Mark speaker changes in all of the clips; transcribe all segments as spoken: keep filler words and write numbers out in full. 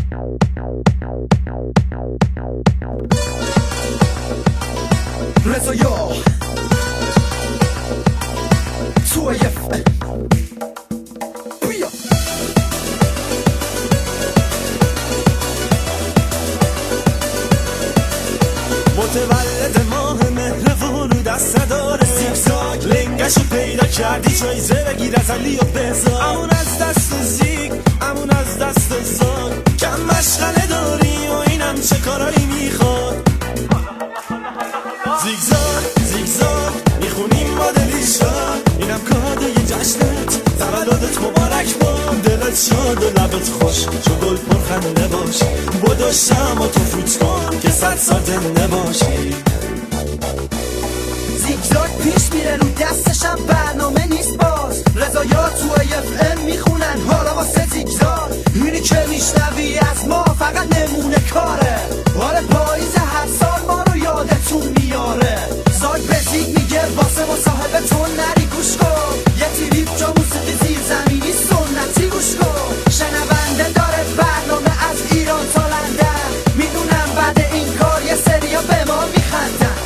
Speaker 1: رضایا تو یف بیا
Speaker 2: متولد ماه مهربون رو دست نداره زیگزاگ لنگشو پیدا کردی جایزه بگیر از علی و بزار امون از دست زیگ امون از دست زاگ کم مشغله داری و اینم چه کارایی میخواد زیگزاگ زیگزاگ میخونیم ما دلیشا اینم کادوی جشنت تولدت مبارک باد دلت شاد و لبت خوش چو گل پرخنده باش بدو شما تو فوت کن که صد سال زنده باشی
Speaker 1: زیگزاگ پیش میره رو دستشم برنامه نیست باز رضایا تو اف ام میخونن حالا واسه زیگزاگ اینی که میشنوی از ما فقط نمونه کاره حال پاییز هر سال ما رو یادتون میاره زاگ به زیگ میگه واسه مصاحبه تو نری گوش کن یه تریپ جا موسیقی زیر زمینی سنتی گوش کن شنونده داره برنامه از ایران تا لندن میدونم بعد این کار یه سریا به ما میخندن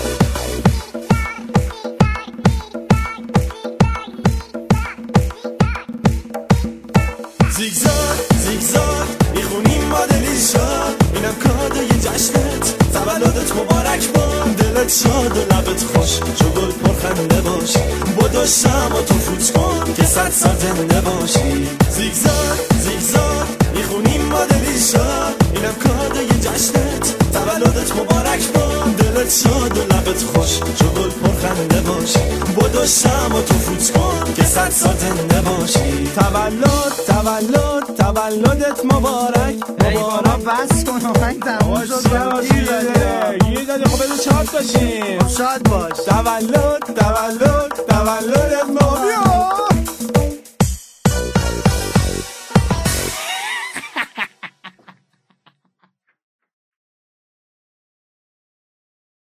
Speaker 2: زیگزاگ زیگزاگ میخونیم ما دلیشا اینم کادوی جشنت تولدت مبارک باد دلت شاد و لبت خوش چو گل پرخنده باش بدو شما تو فوت کن که صد سال زنده باشی زیگزاگ زیگزاگ میخونیم ما دلیشا اینم کادوی جشنت تولدت مبارک باد دلت شاد و لبت خوش چو گل پرخنده باش بدو شما تو فوت کن که صد سال زنده باشی تولد تولد تولدت مبارک
Speaker 1: مبارک بس کن آهنگ تموم شد
Speaker 2: یه داده خب بذار شاد باشیم
Speaker 1: شاد باش
Speaker 2: تولد تولد تولدت مبارک